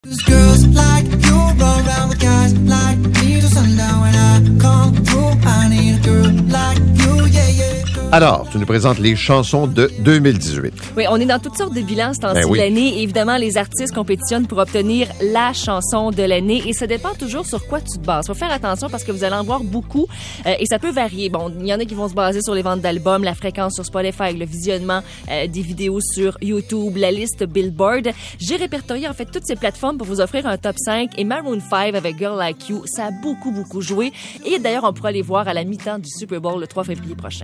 Girls like you roll around with guys like me till sundown. When I come through, I need a girl like you, yeah, yeah. Alors, tu nous présentes les chansons de 2018. Oui, on est dans toutes sortes de bilans ce temps-ci de l'année. Et évidemment, les artistes compétitionnent pour obtenir la chanson de l'année. Et ça dépend toujours sur quoi tu te bases. Faut faire attention parce que vous allez en voir beaucoup et ça peut varier. Bon, il y en a qui vont se baser sur les ventes d'albums, la fréquence sur Spotify, le visionnement des vidéos sur YouTube, la liste Billboard. J'ai répertorié en fait toutes ces plateformes pour vous offrir un top 5 et Maroon 5 avec Girl Like You, ça a beaucoup joué. Et d'ailleurs, on pourra les voir à la mi-temps du Super Bowl le 3 février prochain.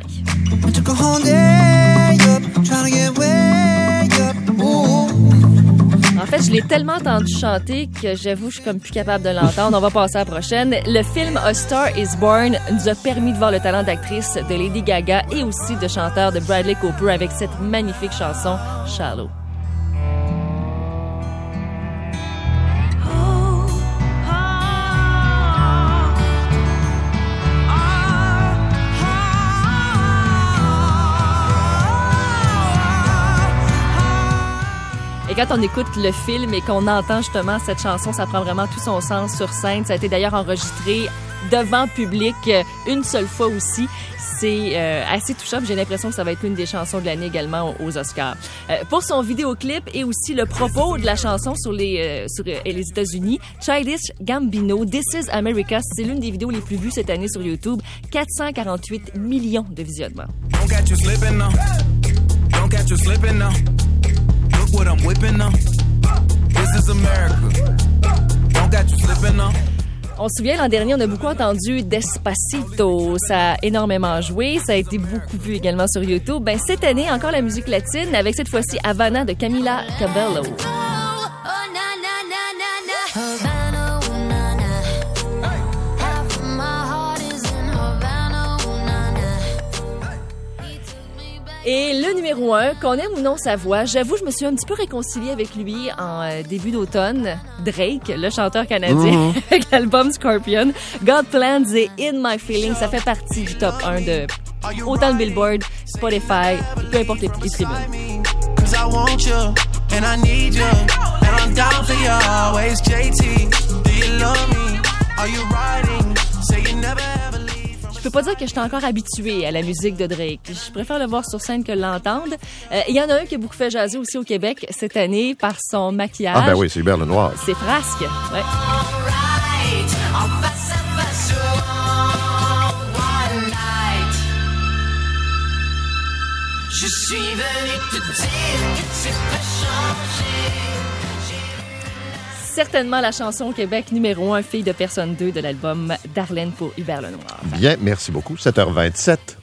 En fait, je l'ai tellement entendu chanter que j'avoue, je suis comme plus capable de l'entendre. On va passer à la prochaine. Le film A Star is Born nous a permis de voir le talent d'actrice de Lady Gaga et aussi de chanteur de Bradley Cooper avec cette magnifique chanson Shallow. Et quand on écoute le film et qu'on entend justement cette chanson, ça prend vraiment tout son sens sur scène. Ça a été d'ailleurs enregistré devant public une seule fois aussi. C'est assez touchant. J'ai l'impression que ça va être une des chansons de l'année également aux Oscars. Pour son vidéoclip et aussi le propos de la chanson sur les États-Unis, Childish Gambino, This is America, c'est l'une des vidéos les plus vues cette année sur YouTube. 448 millions de visionnements. Don't catch you slipping now. Don't catch you slipping now. Look what I'm whipping now. This is America. Don't catch you slipping now. On se souvient, l'an dernier, on a beaucoup entendu Despacito. Ça a énormément joué. Ça a été beaucoup vu également sur YouTube. Ben, cette année, encore la musique latine avec cette fois-ci Havana de Camila Cabello. Et le numéro 1, qu'on aime ou non sa voix, j'avoue, je me suis un petit peu réconciliée avec lui en début d'automne. Drake, le chanteur canadien, avec l'album Scorpion. God Plans et In My Feelings, ça fait partie du top 1 de autant le Billboard, Spotify, peu importe les tribunes. Je peux pas dire que je suis encore habituée à la musique de Drake. Je préfère le voir sur scène que l'entendre. Il y en a un qui a beaucoup fait jaser aussi au Québec cette année par son maquillage. Ah ben oui, c'est Hubert Lenoir. C'est Frasque. Ouais. Je suis venu te dire que tu peux changer. Certainement la chanson au Québec numéro 1, Fille de personne 2 de l'album Darlene pour Hubert Lenoir. Bien, merci beaucoup. 7h27.